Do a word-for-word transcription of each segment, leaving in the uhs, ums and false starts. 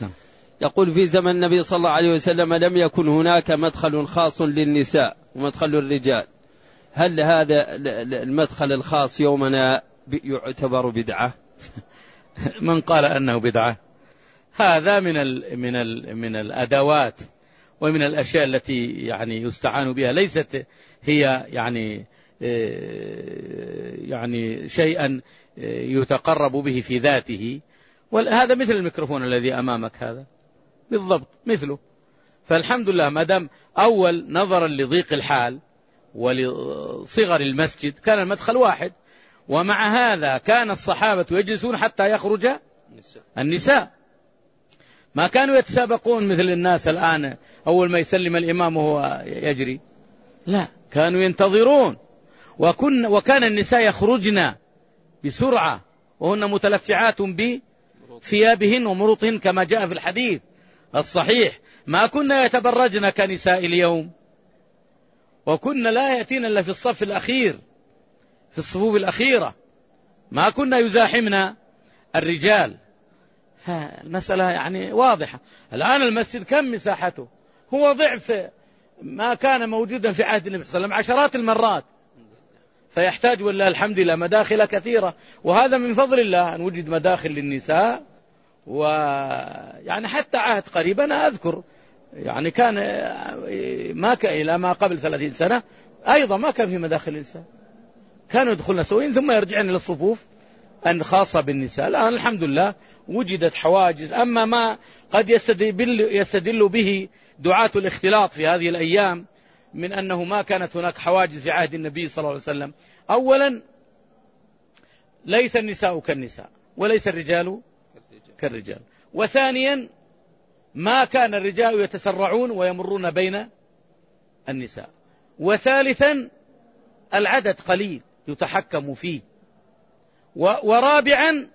يقول في زمن النبي صلى الله عليه وسلم لم يكن هناك مدخل خاص للنساء ومدخل الرجال، هل هذا المدخل الخاص يومنا يعتبر بدعة؟ من قال أنه بدعة؟ هذا من ال من ال من الأدوات ومن الأشياء التي يعني يستعان بها، ليست هي يعني يعني شيئا يتقرب به في ذاته. وهذا مثل الميكروفون الذي أمامك هذا بالضبط مثله. فالحمد لله ما دام أول نظرا لضيق الحال ولصغر المسجد كان المدخل واحد، ومع هذا كان الصحابة يجلسون حتى يخرج النساء، ما كانوا يتسابقون مثل الناس الآن أول ما يسلم الإمام وهو يجري، لا كانوا ينتظرون. وكن وكان النساء يخرجن بسرعة وهن متلفعات بثيابهن ومروطهن كما جاء في الحديث الصحيح، ما كنا يتبرجن كنساء اليوم، وكنا لا يأتين إلا في الصف الأخير في الصفوف الأخيرة، ما كنا يزاحمنا الرجال. فالمسألة يعني واضحة. الآن المسجد كم مساحته؟ هو ضعف ما كان موجودا في عهد النبي صلى الله عليه وسلم عشرات المرات، فيحتاج والله الحمد لله مداخل كثيرة، وهذا من فضل الله أن وجد مداخل للنساء. ويعني حتى عهد قريب أنا أذكر يعني كان ما كان إلى ما قبل ثلاثين سنة أيضا ما كان في مداخل النساء، كانوا يدخلن سوين ثم يرجعن إلى الصفوف الخاصة بالنساء. الآن الحمد لله وجدت حواجز. أما ما قد يستدل, يستدل به دعاة الاختلاط في هذه الأيام من أنه ما كانت هناك حواجز في عهد النبي صلى الله عليه وسلم، أولا ليس النساء كالنساء وليس الرجال كالرجال، وثانيا ما كان الرجال يتسرعون ويمرون بين النساء، وثالثا العدد قليل يتحكم فيه، ورابعا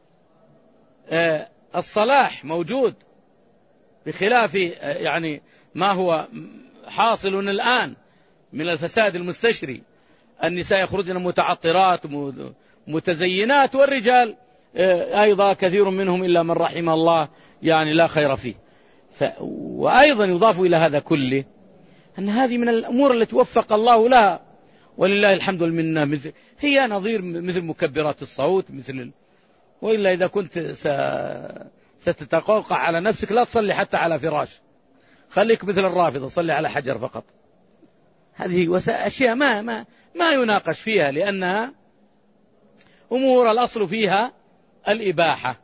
الصلاح موجود بخلاف يعني ما هو حاصل الآن من الفساد المستشري. النساء يخرجن متعطرات متزينات، والرجال أيضا كثير منهم إلا من رحم الله يعني لا خير فيه. ف... وأيضا يضاف إلى هذا كله أن هذه من الأمور التي وفق الله لها ولله الحمد والمنة، مثل هي نظير مثل مكبرات الصوت مثل ال... وإلا إذا كنت س... ستتقوقع على نفسك لا تصلي حتى على فراش، خليك مثل الرافضة صلي على حجر فقط. هذه أشياء ما, ما, ما يناقش فيها، لأنها أمور الأصل فيها الإباحة.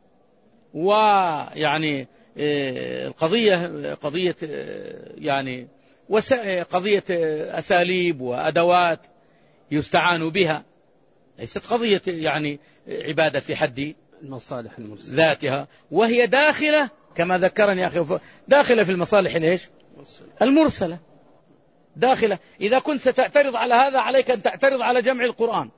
ويعني القضية قضية يعني قضية أساليب وأدوات يستعان بها، ليست قضية يعني عبادة في حد المصالح المرسلة ذاتها، وهي داخلة كما ذكرني أخي داخلة في المصالح ليش المرسلة داخلة. إذا كنت ستعترض على هذا عليك أن تعترض على جمع القرآن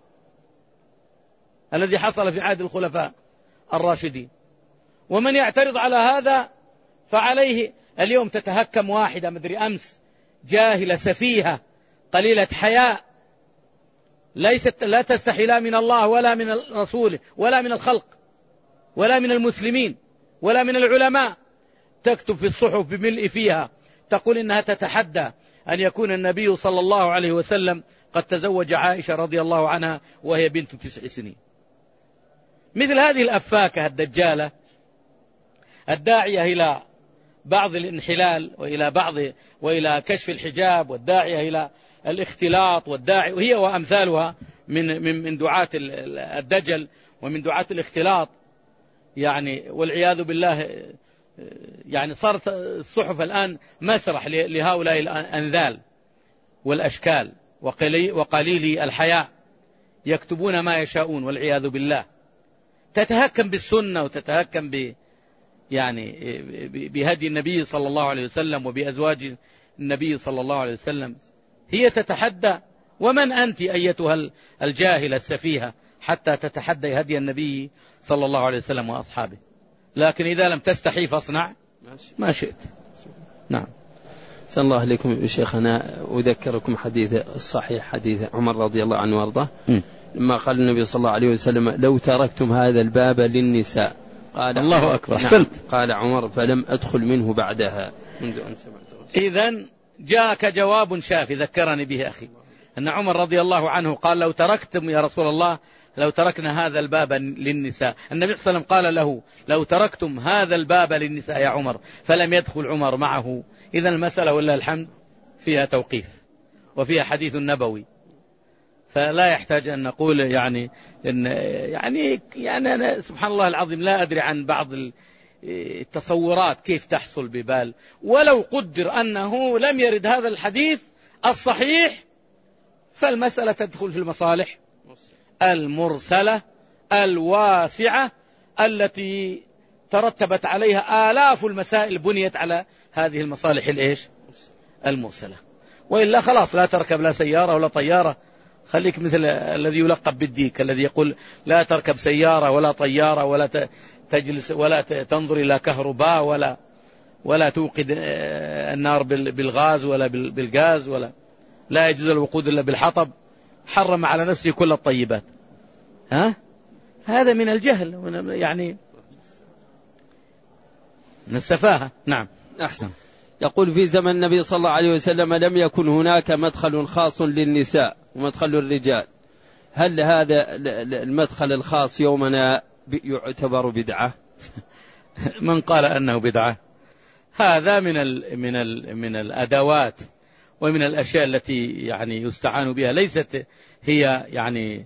الذي حصل في عهد الخلفاء الراشدين، ومن يعترض على هذا فعليه اليوم تتهكم واحدة مدري أمس جاهلة سفيهة قليلة حياء ليست لا تستحي لا من الله ولا من رسوله ولا من الخلق ولا من المسلمين ولا من العلماء، تكتب في الصحف بملء فيها تقول إنها تتحدى أن يكون النبي صلى الله عليه وسلم قد تزوج عائشة رضي الله عنها وهي بنت تسع سنين. مثل هذه الأفاكة الدجالة الداعية إلى بعض الانحلال وإلى بعض وإلى كشف الحجاب، والداعية إلى الاختلاط، والداعي وهي وأمثالها من من من دعاة الدجل ومن دعاة الاختلاط، يعني والعياذ بالله. يعني صارت الصحف الآن مسرح لهؤلاء الأنذال والأشكال وقليل الحياء، يكتبون ما يشاءون والعياذ بالله. تتهكم بالسنة وتتهكم ب يعني بهدي النبي صلى الله عليه وسلم وبأزواج النبي صلى الله عليه وسلم، هي تتحدى. ومن أنت أيتها الجاهلة السفيهة حتى تتحدى هدي النبي صلى الله عليه وسلم وأصحابه؟ لكن إذا لم تستحي فاصنع ما شئت. نعم. سأل الله عليكم شيخنا، أذكركم حديث الصحيح حديث عمر رضي الله عنه وارضاه لما قال النبي صلى الله عليه وسلم: لو تركتم هذا الباب للنساء قال الله أكبر. أحسنت. قال عمر فلم أدخل منه بعدها منذ أن سمعت. إذن جاءك جواب شافي ذكرني به أخي أن عمر رضي الله عنه قال لو تركتم يا رسول الله لو تركنا هذا الباب للنساء. النبي صلى الله عليه وسلم قال له لو تركتم هذا الباب للنساء يا عمر، فلم يدخل عمر معه. إذن المسألة ولله الحمد فيها توقيف وفيها حديث نبوي، فلا يحتاج أن نقول يعني إن يعني يعني أنا سبحان الله العظيم لا أدري عن بعض التصورات كيف تحصل ببال. ولو قدر أنه لم يرد هذا الحديث الصحيح فالمسألة تدخل في المصالح المرسلة الواسعة التي ترتبت عليها آلاف المسائل بنيت على هذه المصالح الإيش المرسلة. وإلا خلاص لا تركب لا سيارة ولا طيارة، خليك مثل الذي يلقب بالديك الذي يقول لا تركب سيارة ولا طيارة ولا تجلس ولا تنظر إلى كهرباء ولا ولا توقد النار بالغاز ولا بالغاز ولا لا يجوز الوقود إلا بالحطب، حرم على نفسه كل الطيبات. ها هذا من الجهل يعني من السفاهة. نعم أحسن. يقول في زمن النبي صلى الله عليه وسلم لم يكن هناك مدخل خاص للنساء ومدخل الرجال، هل هذا المدخل الخاص يومنا يعتبر بدعة؟ من قال أنه بدعة هذا من ال من ال من الأدوات ومن الأشياء التي يعني يستعان بها، ليست هي يعني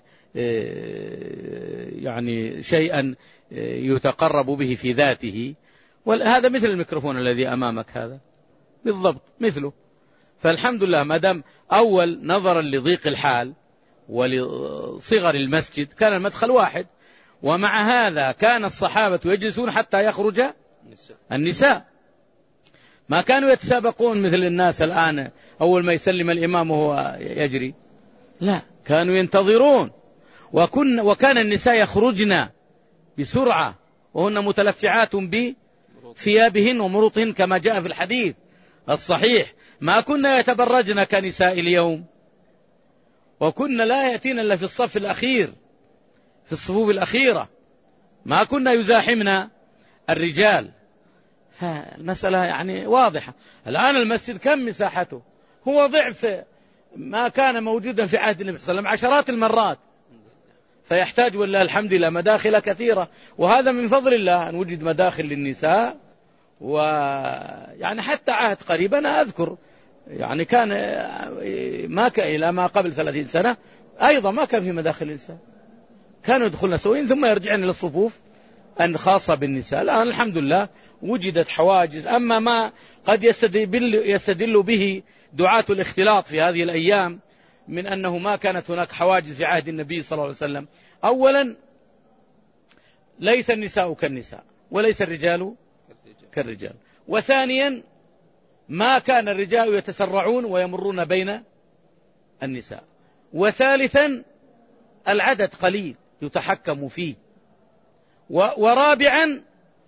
يعني شيئا يتقرب به في ذاته. وهذا مثل الميكروفون الذي أمامك هذا بالضبط مثله. فالحمد لله ما دام أول نظرا لضيق الحال ولصغر المسجد كان المدخل واحد، ومع هذا كان الصحابة يجلسون حتى يخرج النساء، ما كانوا يتسابقون مثل الناس الآن أول ما يسلم الإمام وهو يجري، لا كانوا ينتظرون. وكن وكان النساء يخرجن بسرعة وهن متلفعات بثيابهن ومروطهن كما جاء في الحديث الصحيح، ما كنا يتبرجن كنساء اليوم، وكنا لا يأتين إلا في الصف الأخير في الصفوف الأخيرة، ما كنا يزاحمنا الرجال. فالمسألة يعني واضحة. الآن المسجد كم مساحته؟ هو ضعف ما كان موجودا في عهد النبي صلى الله عليه وسلم عشرات المرات، فيحتاج والله الحمد لله مداخل كثيرة. وهذا من فضل الله أن وجد مداخل للنساء. ويعني حتى عهد قريب أنا أذكر يعني كان ما كان إلى ما قبل ثلاثين سنة أيضا ما كان في مداخل النساء، كانوا يدخلن سوين ثم يرجعن للصفوف الخاصة بالنساء. الآن الحمد لله وجدت حواجز. أما ما قد يستدل, يستدل به دعاة الاختلاط في هذه الأيام من أنه ما كانت هناك حواجز في عهد النبي صلى الله عليه وسلم، أولا ليس النساء كالنساء وليس الرجال كالرجال، وثانيا ما كان الرجال يتسرعون ويمرون بين النساء، وثالثا العدد قليل يتحكم فيه، ورابعا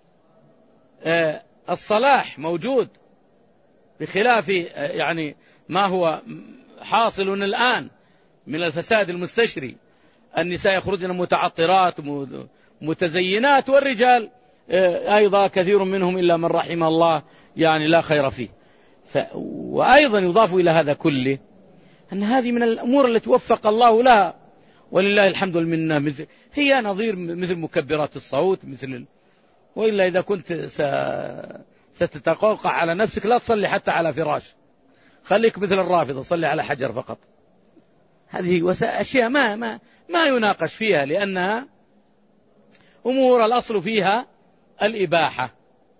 الصلاح موجود بخلاف يعني ما هو حاصل الآن من الفساد المستشري. النساء يخرجن متعطرات متزينات، والرجال أيضا كثير منهم إلا من رحم الله يعني لا خير فيه. ف... وأيضا يضاف إلى هذا كله أن هذه من الأمور التي وفق الله لها ولله الحمد لله، مثل هي نظير مثل مكبرات الصوت مثل. وإلا إذا كنت س... ستتقوقع على نفسك لا تصلي حتى على فراش، خليك مثل الرافضة صلي على حجر فقط. هذه أشياء ما ما ما يناقش فيها، لأنها أمور الأصل فيها الإباحة.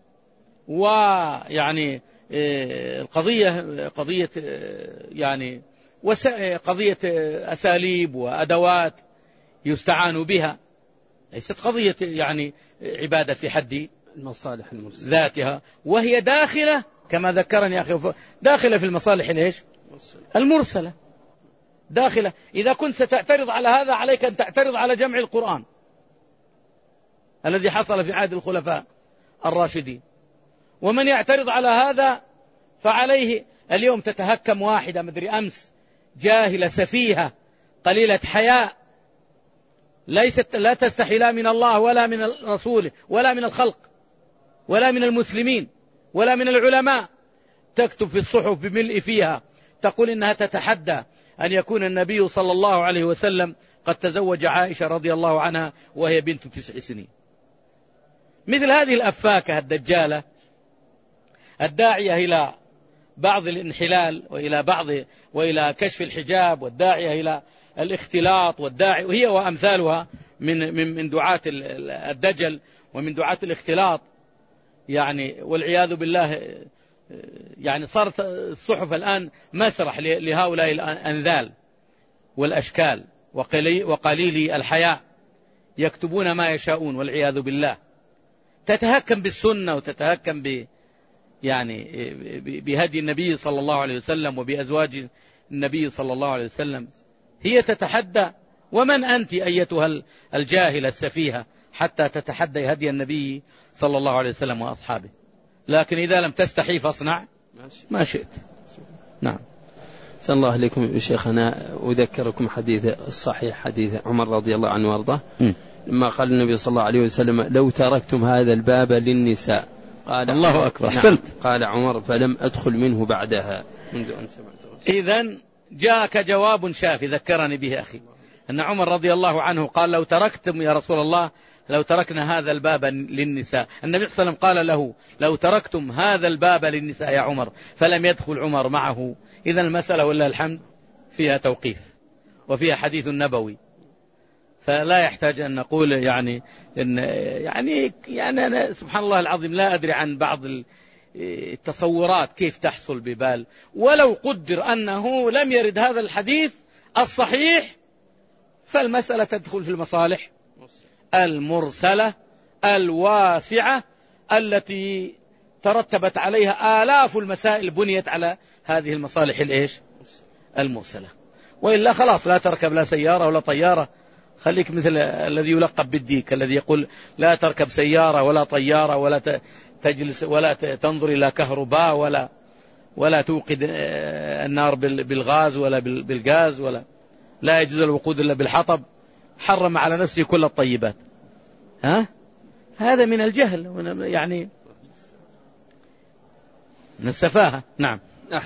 ويعني القضية قضية يعني قضية أساليب وأدوات يستعان بها، ليست قضية يعني عبادة في حد المصالح المرسلة ذاتها، وهي داخلة كما ذكرني أخي داخلة في المصالح الإيش المرسلة داخلة. إذا كنت ستعترض على هذا عليك أن تعترض على جمع القرآن الذي حصل في عهد الخلفاء الراشدين. ومن يعترض على هذا فعليه اليوم تتهكم واحدة مدري أمس جاهلة سفيهة قليلة حياء ليست لا تستحي لا من الله ولا من رسوله ولا من الخلق ولا من المسلمين ولا من العلماء، تكتب في الصحف بملء فيها تقول إنها تتحدى أن يكون النبي صلى الله عليه وسلم قد تزوج عائشة رضي الله عنها وهي بنت تسع سنين. مثل هذه الأفاكة الدجالة الداعية إلى بعض الانحلال وإلى بعض وإلى كشف الحجاب، والداعية إلى الاختلاط، والداعي وهي وأمثالها من من من دعاة الدجل ومن دعاة الاختلاط، يعني والعياذ بالله. يعني صارت الصحف الآن مسرح لهؤلاء الأنذال والأشكال وقليلي الحياء، يكتبون ما يشاءون والعياذ بالله. تتهكم بالسنة وتتهكم ب يعني بهدي النبي صلى الله عليه وسلم وبأزواج النبي صلى الله عليه وسلم. هي تتحدى، ومن أنت أيتها الجاهلة السفيهة حتى تتحدى هدي النبي صلى الله عليه وسلم وأصحابه؟ لكن إذا لم تستحي فاصنع ما شئت. نعم. سأل الله عليكم شيخنا، أذكركم حديث الصحيح حديث عمر رضي الله عنه وارضاه لما قال النبي صلى الله عليه وسلم: لو تركتم هذا الباب للنساء. قال الله أكبر. نعم. قال عمر: فلم أدخل منه بعدها منذ أن سمعته. إذن جاءك جواب شافي ذكرني به أخي، أن عمر رضي الله عنه قال: لو تركتم يا رسول الله، لو تركنا هذا الباب للنساء. النبي صلى الله عليه وسلم قال له: لو تركتم هذا الباب للنساء يا عمر، فلم يدخل عمر معه. إذن المسألة ولله الحمد فيها توقيف وفيها حديث نبوي، فلا يحتاج أن نقول يعني إن يعني يعني أنا سبحان الله العظيم لا أدري عن بعض التصورات كيف تحصل ببال. ولو قدر أنه لم يرد هذا الحديث الصحيح فالمسألة تدخل في المصالح المرسلة الواسعة التي ترتبت عليها آلاف المسائل بنيت على هذه المصالح الإيش المرسلة. وإلا خلاص لا تركب لا سيارة ولا طيارة، خليك مثل الذي يلقب بالديك الذي يقول: لا تركب سيارة ولا طيارة ولا تجلس ولا تنظر إلى كهرباء ولا ولا توقد النار بالغاز ولا بالغاز، ولا لا يجوز الوقود إلا بالحطب. حرم على نفسه كل الطيبات. ها؟ هذا من الجهل، يعني من السفاهة. نعم.